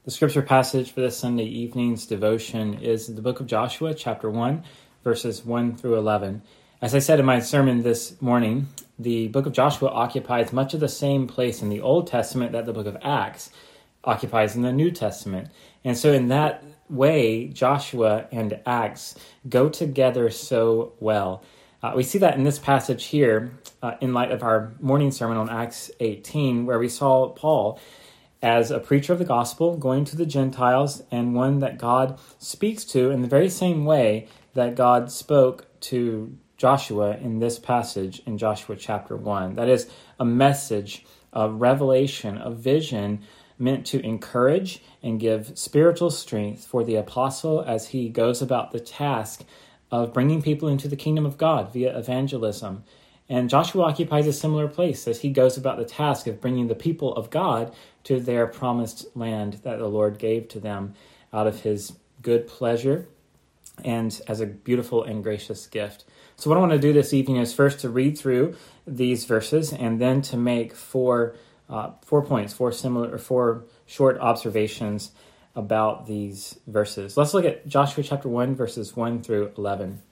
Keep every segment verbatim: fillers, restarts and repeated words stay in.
The scripture passage for this Sunday evening's devotion is the book of Joshua, chapter one, verses one through eleven. As I said in my sermon this morning, the book of Joshua occupies much of the same place in the Old Testament that the book of Acts occupies in the New Testament. And so in that way, Joshua and Acts go together so well. Uh, we see that in this passage here, uh, in light of our morning sermon on Acts eighteen, where we saw Paul as a preacher of the gospel, going to the Gentiles, and one that God speaks to in the very same way that God spoke to Joshua in this passage in Joshua chapter one. That is a message, a revelation, a vision meant to encourage and give spiritual strength for the apostle as he goes about the task of bringing people into the kingdom of God via evangelism. And Joshua occupies a similar place as he goes about the task of bringing the people of God to their promised land that the Lord gave to them out of his good pleasure and as a beautiful and gracious gift. So what I want to do this evening is first to read through these verses and then to make four uh, four points, four similar, or four short observations about these verses. Let's look at Joshua chapter one, verses one through eleven.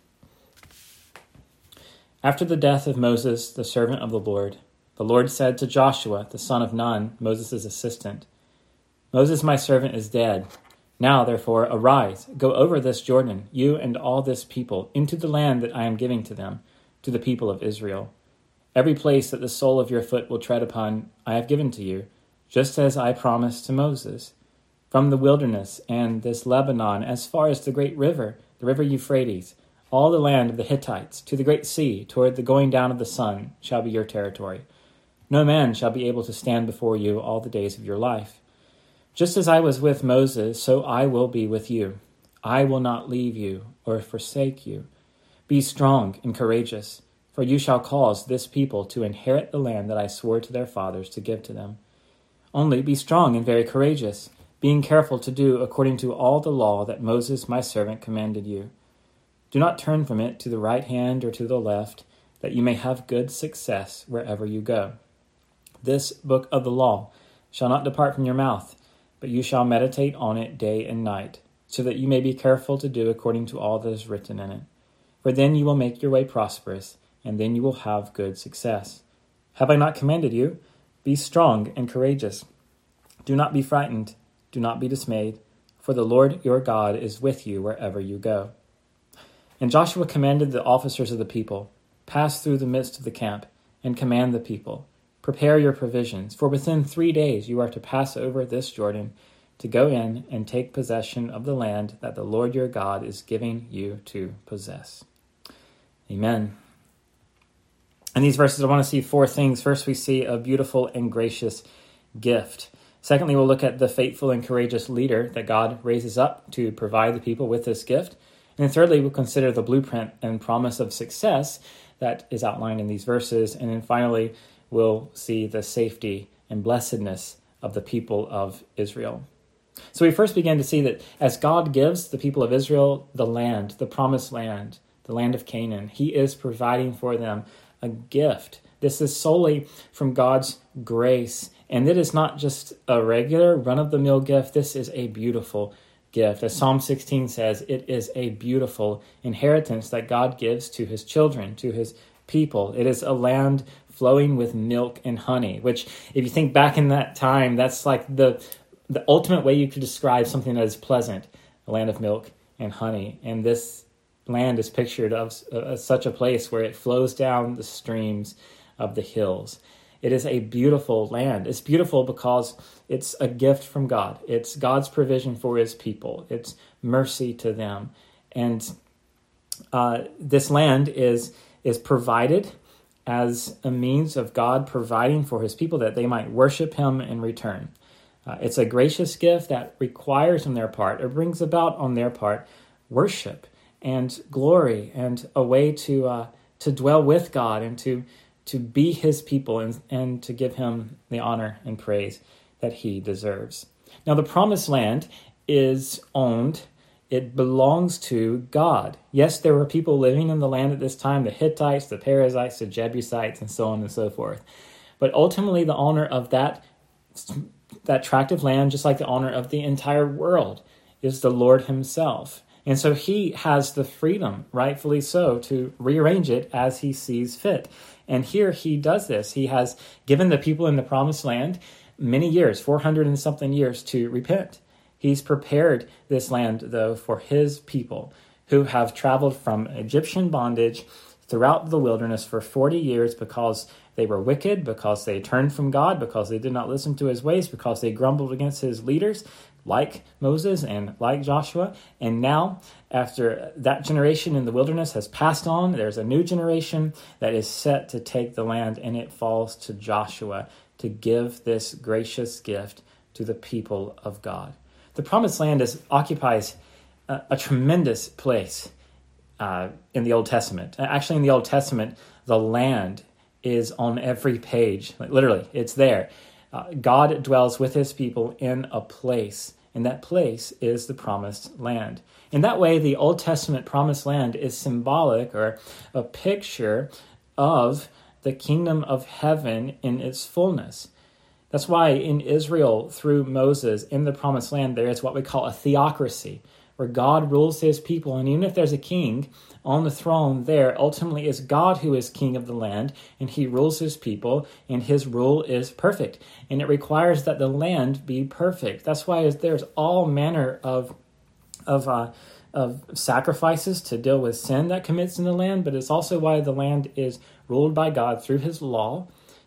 After the death of Moses, the servant of the Lord, the Lord said to Joshua, the son of Nun, Moses' assistant, Moses, my servant, is dead. Now, therefore, arise, go over this Jordan, you and all this people, into the land that I am giving to them, to the people of Israel. Every place that the sole of your foot will tread upon, I have given to you, just as I promised to Moses. From the wilderness and this Lebanon, as far as the great river, the river Euphrates, all the land of the Hittites, to the great sea, toward the going down of the sun, shall be your territory. No man shall be able to stand before you all the days of your life. Just as I was with Moses, so I will be with you. I will not leave you or forsake you. Be strong and courageous, for you shall cause this people to inherit the land that I swore to their fathers to give to them. Only be strong and very courageous, being careful to do according to all the law that Moses my servant commanded you. Do not turn from it to the right hand or to the left, that you may have good success wherever you go. This book of the law shall not depart from your mouth, but you shall meditate on it day and night, so that you may be careful to do according to all that is written in it. For then you will make your way prosperous, and then you will have good success. Have I not commanded you? Be strong and courageous. Do not be frightened, do not be dismayed, for the Lord your God is with you wherever you go. And Joshua commanded the officers of the people, pass through the midst of the camp, and command the people, prepare your provisions, for within three days you are to pass over this Jordan, to go in and take possession of the land that the Lord your God is giving you to possess. Amen. In these verses, I want to see four things. First, we see a beautiful and gracious gift. Secondly, we'll look at the faithful and courageous leader that God raises up to provide the people with this gift. And then thirdly, we'll consider the blueprint and promise of success that is outlined in these verses. And then finally, we'll see the safety and blessedness of the people of Israel. So we first begin to see that as God gives the people of Israel the land, the promised land, the land of Canaan, he is providing for them a gift. This is solely from God's grace. And it is not just a regular run-of-the-mill gift. This is a beautiful gift. As Psalm sixteen says, it is a beautiful inheritance that God gives to his children, to his people. It is a land flowing with milk and honey, which if you think back in that time, that's like the the ultimate way you could describe something that is pleasant, a land of milk and honey. And this land is pictured of uh, such a place where it flows down the streams of the hills. It is a beautiful land. It's beautiful because it's a gift from God. It's God's provision for his people. It's mercy to them. And uh, this land is, is provided as a means of God providing for his people that they might worship him in return. Uh, it's a gracious gift that requires on their part, or brings about on their part, worship and glory and a way to uh, to dwell with God and to to be his people and, and to give him the honor and praise that he deserves. Now, the promised land is owned. It belongs to God. Yes, there were people living in the land at this time, the Hittites, the Perizzites, the Jebusites, and so on and so forth. But ultimately, the owner of that that tract of land, just like the owner of the entire world, is the Lord himself. And so he has the freedom, rightfully so, to rearrange it as he sees fit. And here he does this. He has given the people in the promised land many years, four hundred and something years, to repent. He's prepared this land, though, for his people who have traveled from Egyptian bondage throughout the wilderness for forty years because they were wicked, because they turned from God, because they did not listen to his ways, because they grumbled against his leaders, like Moses and like Joshua. And now, after that generation in the wilderness has passed on, there's a new generation that is set to take the land, and it falls to Joshua to give this gracious gift to the people of God. The promised land is, occupies a, a tremendous place uh, in the Old Testament. Actually, in the Old Testament, the land is on every page. Like, literally, it's there. Uh, God dwells with his people in a place, and that place is the promised land. In that way, the Old Testament promised land is symbolic, or a picture of the kingdom of heaven in its fullness. That's why in Israel, through Moses, in the promised land, there is what we call a theocracy, where God rules his people. And even if there's a king on the throne there, ultimately it's God who is king of the land, and he rules his people, and his rule is perfect. And it requires that the land be perfect. That's why there's all manner of of uh, of sacrifices to deal with sin that commits in the land, but it's also why the land is ruled by God through his law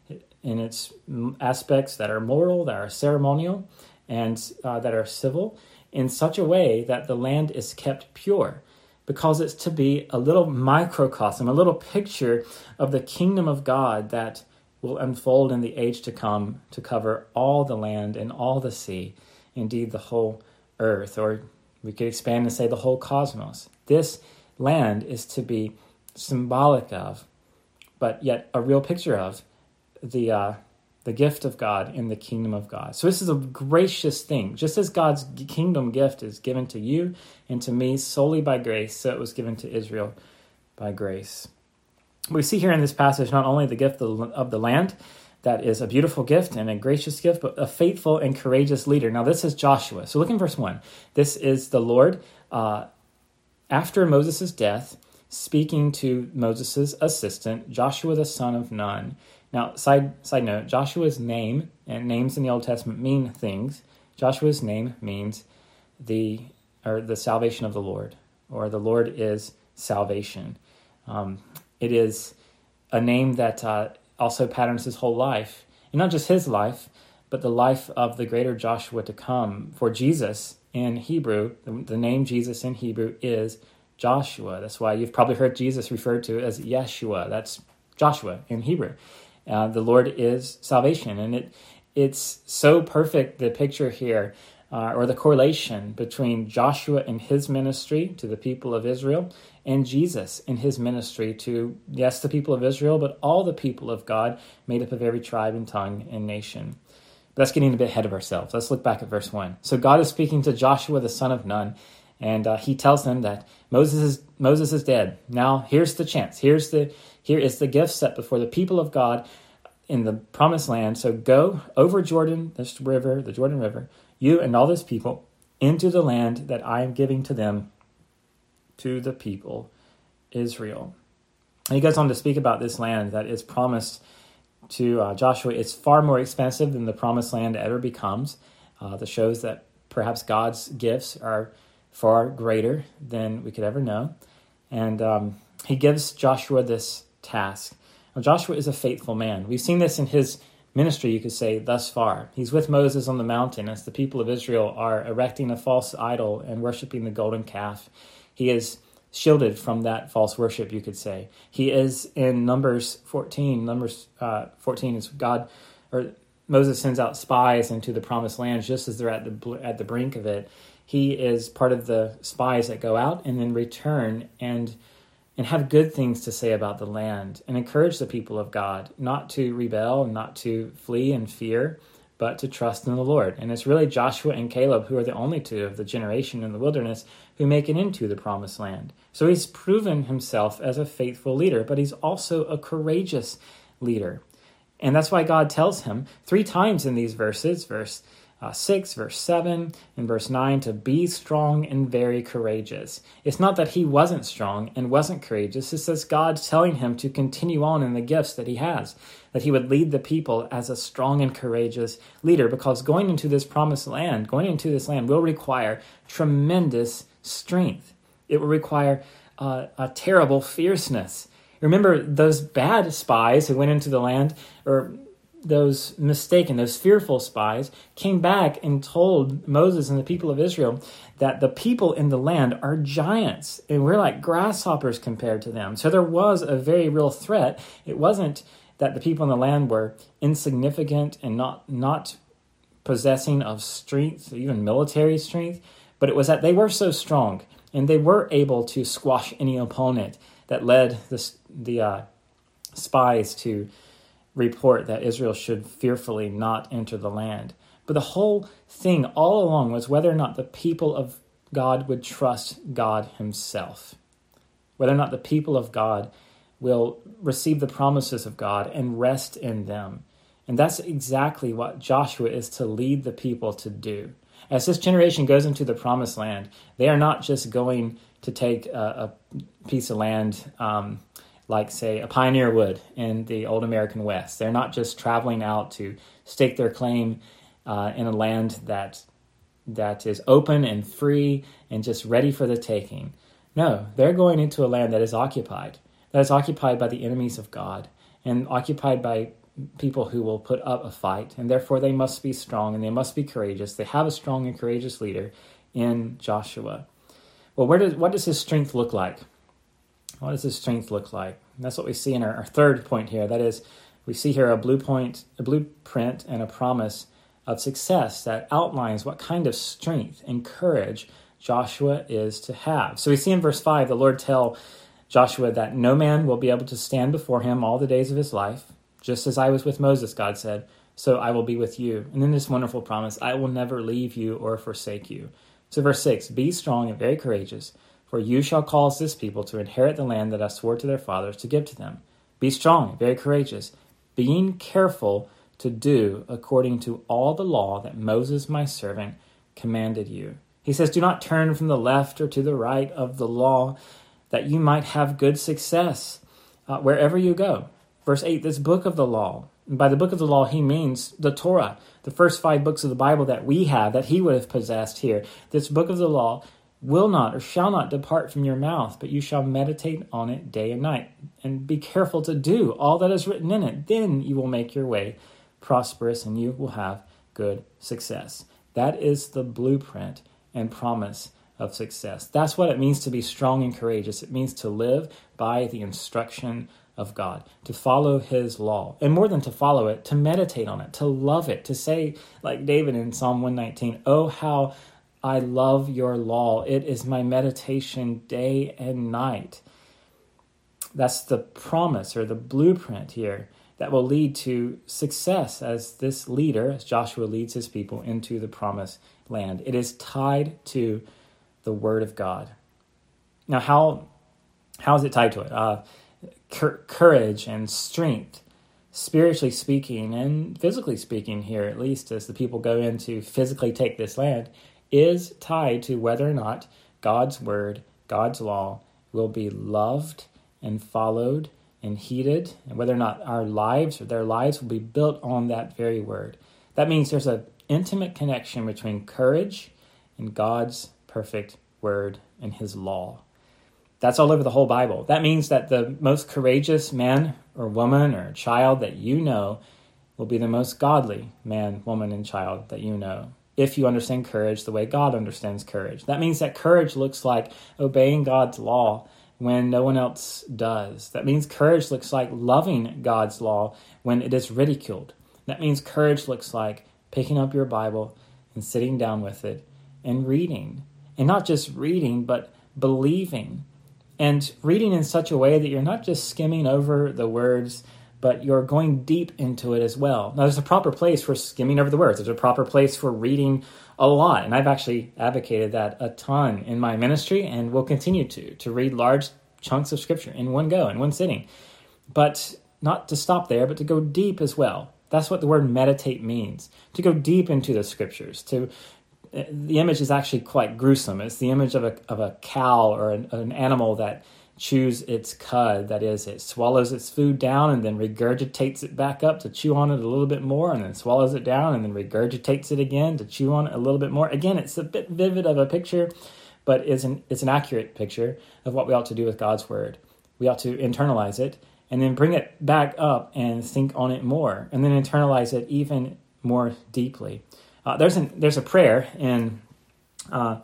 in its aspects that are moral, that are ceremonial, and uh, that are civil, in such a way that the land is kept pure, because it's to be a little microcosm, a little picture of the kingdom of God that will unfold in the age to come to cover all the land and all the sea, indeed the whole earth, or we could expand and say the whole cosmos. This land is to be symbolic of, but yet a real picture of, the uh, the gift of God in the kingdom of God. So this is a gracious thing. Just as God's kingdom gift is given to you and to me solely by grace, so it was given to Israel by grace. We see here in this passage not only the gift of the land, that is a beautiful gift and a gracious gift, but a faithful and courageous leader. Now this is Joshua. So look in verse one. This is the Lord, uh, after Moses' death, speaking to Moses' assistant, Joshua the son of Nun. Now, side side note, Joshua's name, and names in the Old Testament mean things. Joshua's name means the or the salvation of the Lord, or the Lord is salvation. Um, it is a name that uh, also patterns his whole life, and not just his life, but the life of the greater Joshua to come. For Jesus in Hebrew, the, the name Jesus in Hebrew is Joshua. That's why you've probably heard Jesus referred to as Yeshua. That's Joshua in Hebrew. Uh, the Lord is salvation, and it it's so perfect, the picture here, uh, or the correlation between Joshua and his ministry to the people of Israel, and Jesus in his ministry to, yes, the people of Israel, but all the people of God, made up of every tribe and tongue and nation. But that's getting a bit ahead of ourselves. Let's look back at verse one. So God is speaking to Joshua, the son of Nun, and uh, he tells them that Moses is Moses is dead. Now here's the chance. Here's the here is the gift set before the people of God in the promised land. So go over Jordan, this river, the Jordan River, you and all this people, into the land that I am giving to them, to the people Israel. And he goes on to speak about this land that is promised to uh, Joshua. It's far more expensive than the promised land ever becomes. Uh, that shows that perhaps God's gifts are far greater than we could ever know. And um, he gives Joshua this task. Now, Joshua is a faithful man. We've seen this in his ministry, you could say, thus far. He's with Moses on the mountain as the people of Israel are erecting a false idol and worshiping the golden calf. He is shielded from that false worship, you could say. He is in Numbers fourteen. Numbers uh, fourteen is God, or Moses sends out spies into the promised land just as they're at the at the brink of it. He is part of the spies that go out and then return and and have good things to say about the land and encourage the people of God not to rebel, not to flee in fear, but to trust in the Lord. And it's really Joshua and Caleb who are the only two of the generation in the wilderness who make it into the promised land. So he's proven himself as a faithful leader, but he's also a courageous leader. And that's why God tells him three times in these verses, verse uh, six, verse seven, and verse nine, to be strong and very courageous. It's not that he wasn't strong and wasn't courageous. It's just God's telling him to continue on in the gifts that he has, that he would lead the people as a strong and courageous leader, because going into this promised land, going into this land will require tremendous strength. It will require uh, a terrible fierceness. Remember those bad spies who went into the land, or those mistaken, those fearful spies, came back and told Moses and the people of Israel that the people in the land are giants, and we're like grasshoppers compared to them. So there was a very real threat. It wasn't that the people in the land were insignificant and not, not possessing of strength, even military strength, but it was that they were so strong, and they were able to squash any opponent that led the, the uh, spies to report that Israel should fearfully not enter the land. But the whole thing all along was whether or not the people of God would trust God himself, whether or not the people of God will receive the promises of God and rest in them. And that's exactly what Joshua is to lead the people to do. As this generation goes into the promised land, they are not just going to take a, a piece of land um, like, say, a pioneer would in the old American West. They're not just traveling out to stake their claim uh, in a land that that is open and free and just ready for the taking. No, they're going into a land that is occupied, that is occupied by the enemies of God and occupied by people who will put up a fight, and therefore they must be strong and they must be courageous. They have a strong and courageous leader in Joshua. Well, where does what does his strength look like? What does his strength look like? And that's what we see in our, our third point here. That is, we see here a blue point, a blueprint and a promise of success that outlines what kind of strength and courage Joshua is to have. So we see in verse five, the Lord tell Joshua that no man will be able to stand before him all the days of his life. Just as I was with Moses, God said, so I will be with you. And then this wonderful promise, I will never leave you or forsake you. So verse six, be strong and very courageous, for you shall cause this people to inherit the land that I swore to their fathers to give to them. Be strong and very courageous, being careful to do according to all the law that Moses my servant commanded you. He says, do not turn from the left or to the right of the law, that you might have good success uh, wherever you go. Verse eight, this book of the law. And by the book of the law, he means the Torah, the first five books of the Bible that we have, that he would have possessed here. This book of the law will not or shall not depart from your mouth, but you shall meditate on it day and night, and be careful to do all that is written in it. Then you will make your way prosperous, and you will have good success. That is the blueprint and promise of success. That's what it means to be strong and courageous. It means to live by the instruction of God, to follow his law, and more than to follow it, to meditate on it, to love it, to say, like David in Psalm one nineteen, oh, how I love your law. It is my meditation day and night. That's the promise or the blueprint here that will lead to success as this leader, as Joshua leads his people into the promised land. It is tied to the word of God. Now, how how is it tied to it? Uh, cur- courage and strength, spiritually speaking and physically speaking here, at least as the people go in to physically take this land, is tied to whether or not God's word, God's law, will be loved and followed and heeded, and whether or not our lives or their lives will be built on that very word. That means there's an intimate connection between courage and God's perfect word and his law. That's all over the whole Bible. That means that the most courageous man or woman or child that you know will be the most godly man, woman, and child that you know, if you understand courage the way God understands courage. That means that courage looks like obeying God's law when no one else does. That means courage looks like loving God's law when it is ridiculed. That means courage looks like picking up your Bible and sitting down with it and reading. And not just reading, but believing. And reading in such a way that you're not just skimming over the words, but you're going deep into it as well. Now, there's a proper place for skimming over the words. There's a proper place for reading a lot. And I've actually advocated that a ton in my ministry and will continue to, to read large chunks of Scripture in one go, in one sitting. But not to stop there, but to go deep as well. That's what the word meditate means, to go deep into the scriptures. To the image is actually quite gruesome. It's the image of a of a cow or an, an animal that chews its cud. That is, it swallows its food down and then regurgitates it back up to chew on it a little bit more, and then swallows it down and then regurgitates it again to chew on it a little bit more. Again, it's a bit vivid of a picture, but it's an, it's an accurate picture of what we ought to do with God's word. We ought to internalize it and then bring it back up and think on it more, and then internalize it even more deeply. Uh, there's an, there's a prayer in uh,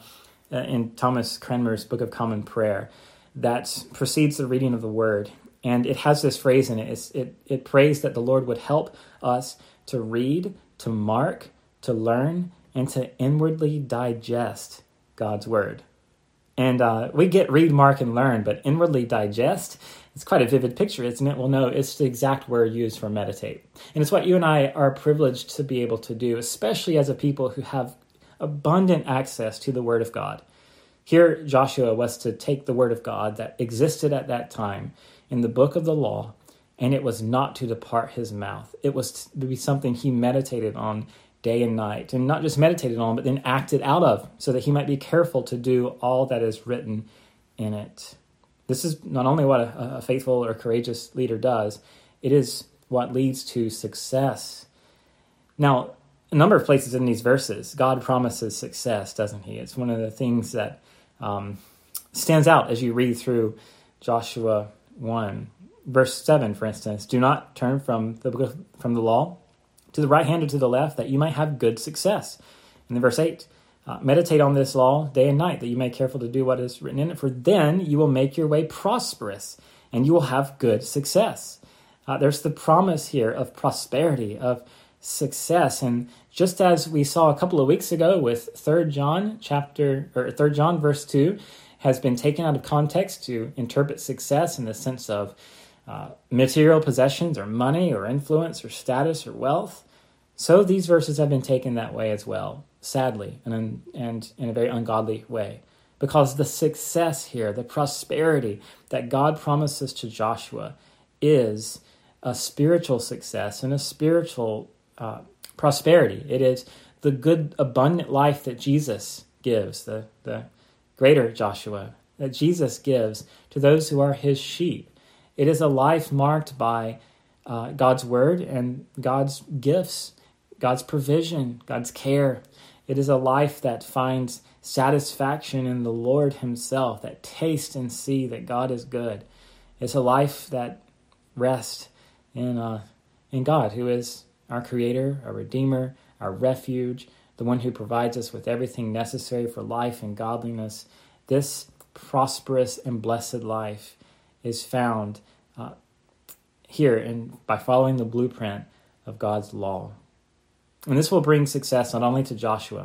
in Thomas Cranmer's Book of Common Prayer that precedes the reading of the word, and it has this phrase in it. It's, it it prays that the Lord would help us to read, to mark, to learn, and to inwardly digest God's word. And uh, we get read, mark, and learn, but inwardly digest, it's quite a vivid picture, isn't it? Well, no, it's the exact word used for meditate. And it's what you and I are privileged to be able to do, especially as a people who have abundant access to the word of God. Here, Joshua was to take the word of God that existed at that time in the book of the law, and it was not to depart his mouth. It was to be something he meditated on day and night, and not just meditated on, but then acted out of, so that he might be careful to do all that is written in it. This is not only what a, a faithful or courageous leader does, it is what leads to success. Now, a number of places in these verses, God promises success, doesn't he? It's one of the things that um, stands out as you read through Joshua one. Verse seven, for instance, do not turn from the from the law to the right hand or to the left, that you might have good success. And then verse eight, uh, meditate on this law day and night, that you may be careful to do what is written in it, for then you will make your way prosperous, and you will have good success. Uh, there's the promise here of prosperity, of success. And just as we saw a couple of weeks ago with Third John chapter or Third John verse two has been taken out of context to interpret success in the sense of uh, material possessions or money or influence or status or wealth, so these verses have been taken that way as well, sadly, and and in a very ungodly way. Because the success here, the prosperity that God promises to Joshua is a spiritual success and a spiritual uh, prosperity. It is the good, abundant life that Jesus gives, the, the greater Joshua, that Jesus gives to those who are his sheep. It is a life marked by uh, God's word and God's gifts, God's provision, God's care. It is a life that finds satisfaction in the Lord himself, that taste and see that God is good. It's a life that rests in uh, in God, who is our creator, our redeemer, our refuge, the one who provides us with everything necessary for life and godliness. This prosperous and blessed life is found uh, here in, by following the blueprint of God's law. And this will bring success not only to Joshua,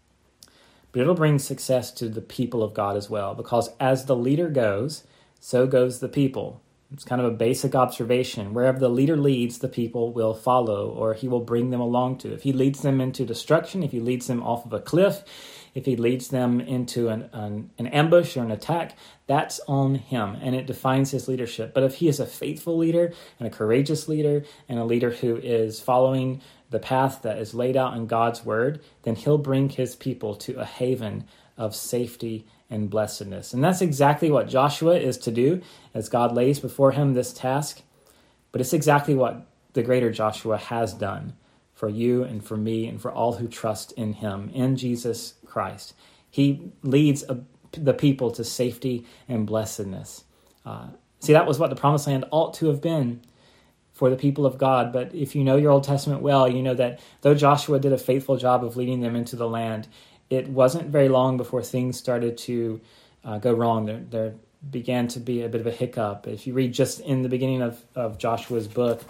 but it'll bring success to the people of God as well, because as the leader goes, so goes the people. It's kind of a basic observation. Wherever the leader leads, the people will follow, or he will bring them along to. If he leads them into destruction, if he leads them off of a cliff, if he leads them into an, an, an ambush or an attack, that's on him, and it defines his leadership. But if he is a faithful leader and a courageous leader and a leader who is following the path that is laid out in God's word, then he'll bring his people to a haven of safety and blessedness. And that's exactly what Joshua is to do as God lays before him this task. But it's exactly what the greater Joshua has done for you and for me and for all who trust in him, in Jesus Christ. He leads a, the people to safety and blessedness. Uh, see, that was what the promised land ought to have been for the people of God. But if you know your Old Testament well, you know that though Joshua did a faithful job of leading them into the land, it wasn't very long before things started to uh, go wrong. There, there began to be a bit of a hiccup. If you read just in the beginning of, of Joshua's book,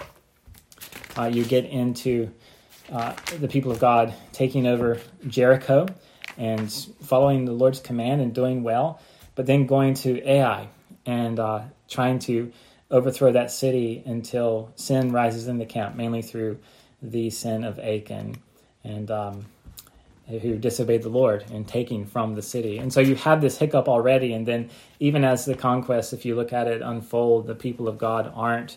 uh, you get into uh, the people of God taking over Jericho and following the Lord's command and doing well, but then going to Ai and uh, trying to overthrow that city until sin rises in the camp, mainly through the sin of Achan and um, who disobeyed the Lord in taking from the city. And so you have this hiccup already, and then even as the conquest, if you look at it unfold, the people of God aren't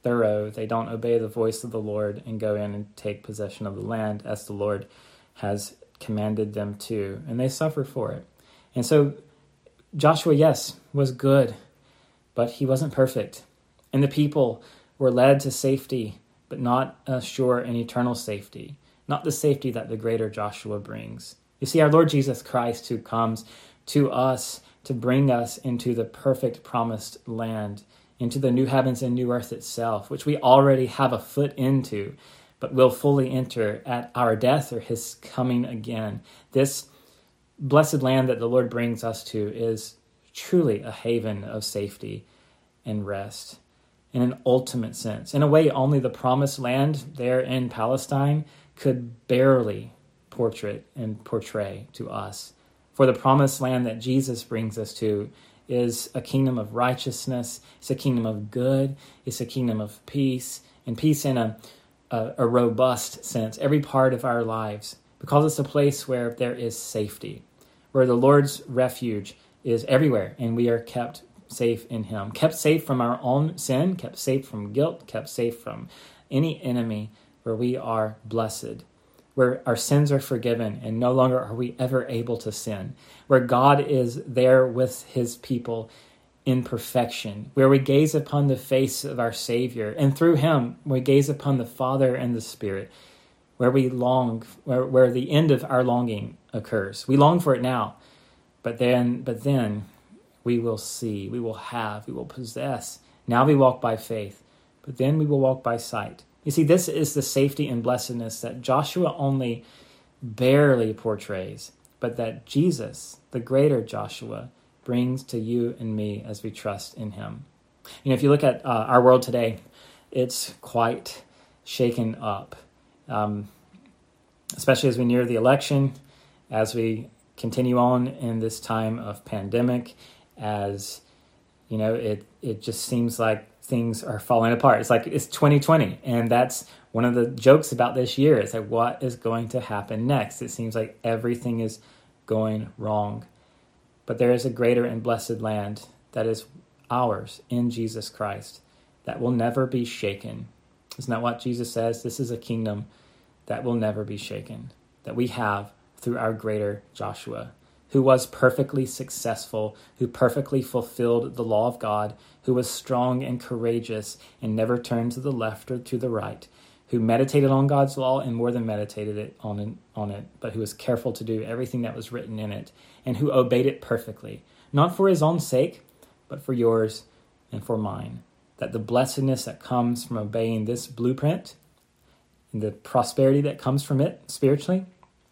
thorough. They don't obey the voice of the Lord and go in and take possession of the land as the Lord has commanded them to, and they suffer for it. And so Joshua, yes, was good, but he wasn't perfect. And the people were led to safety, but not a sure and eternal safety, not the safety that the greater Joshua brings. You see, our Lord Jesus Christ, who comes to us to bring us into the perfect promised land, into the new heavens and new earth itself, which we already have a foot into, but will fully enter at our death or his coming again. This blessed land that the Lord brings us to is truly a haven of safety and rest in an ultimate sense. In a way, only the promised land there in Palestine could barely portray and portray to us. For the promised land that Jesus brings us to is a kingdom of righteousness, it's a kingdom of good, it's a kingdom of peace, and peace in a, a, a robust sense, every part of our lives, because it's a place where there is safety, where the Lord's refuge is everywhere, and we are kept safe in him, kept safe from our own sin, kept safe from guilt, kept safe from any enemy, where we are blessed, where our sins are forgiven and no longer are we ever able to sin, where God is there with his people in perfection, where we gaze upon the face of our Savior, and through him we gaze upon the Father and the Spirit, where we long, where, where the end of our longing occurs. We long for it now, but then, but then we will see, we will have, we will possess. Now we walk by faith, but then we will walk by sight. You see, this is the safety and blessedness that Joshua only barely portrays, but that Jesus, the greater Joshua, brings to you and me as we trust in him. You know, if you look at uh, our world today, it's quite shaken up, um, especially as we near the election, as we continue on in this time of pandemic, as, you know, it, it just seems like things are falling apart. It's like it's twenty twenty, and that's one of the jokes about this year. It's like, what is going to happen next? It seems like everything is going wrong. But there is a greater and blessed land that is ours in Jesus Christ that will never be shaken. Isn't that what Jesus says? This is a kingdom that will never be shaken, that we have through our greater Joshua, who was perfectly successful, who perfectly fulfilled the law of God, who was strong and courageous and never turned to the left or to the right, who meditated on God's law and more than meditated it on, it, on it, but who was careful to do everything that was written in it, and who obeyed it perfectly, not for his own sake, but for yours and for mine. That the blessedness that comes from obeying this blueprint and the prosperity that comes from it spiritually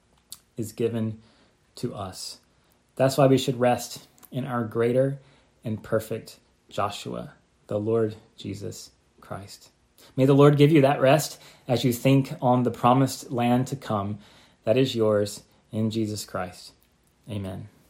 is given to us. That's why we should rest in our greater and perfect Joshua, the Lord Jesus Christ. May the Lord give you that rest as you think on the promised land to come that is yours in Jesus Christ. Amen.